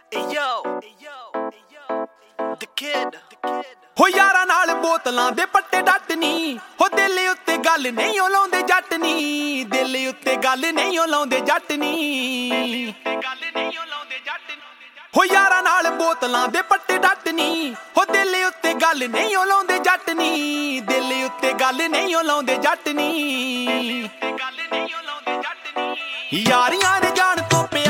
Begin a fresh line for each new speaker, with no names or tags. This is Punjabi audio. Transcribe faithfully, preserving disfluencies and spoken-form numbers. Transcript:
ਹੋ ਯਾਰਾਂ ਨਾਲ ਬੋਤਲਾਂ ਦੇ ਪੱਟੇ ਡੱਟ ਨੀ, ਹੋ ਦਿਲ ਉੱਤੇ ਗੱਲ ਨਹੀਂ ਉਹ ਲਾਉਂਦੇ ਜੱਟ ਨੀ, ਦਿਲ ਉੱਤੇ ਗੱਲ ਨਹੀਂ ਉਹ ਲਾਉਂਦੇ ਜੱਟ ਨੀ। ਹੋ ਯਾਰਾਂ ਨਾਲ ਬੋਤਲਾਂ ਦੇ ਪੱਟੇ ਡੱਟ ਨੀ, ਹੋ ਦਿਲ ਉੱਤੇ ਗੱਲ ਨਹੀਂ ਉਹ ਲਾਉਂਦੇ ਜੱਟ ਨੀ, ਦਿਲ ਉੱਤੇ ਗੱਲ ਨਹੀਂ ਉਹ ਲਾਉਂਦੇ ਜੱਟ ਨੀ। ਯਾਰੀਆਂ ਨੇ ਜਾਣ ਤੋਂ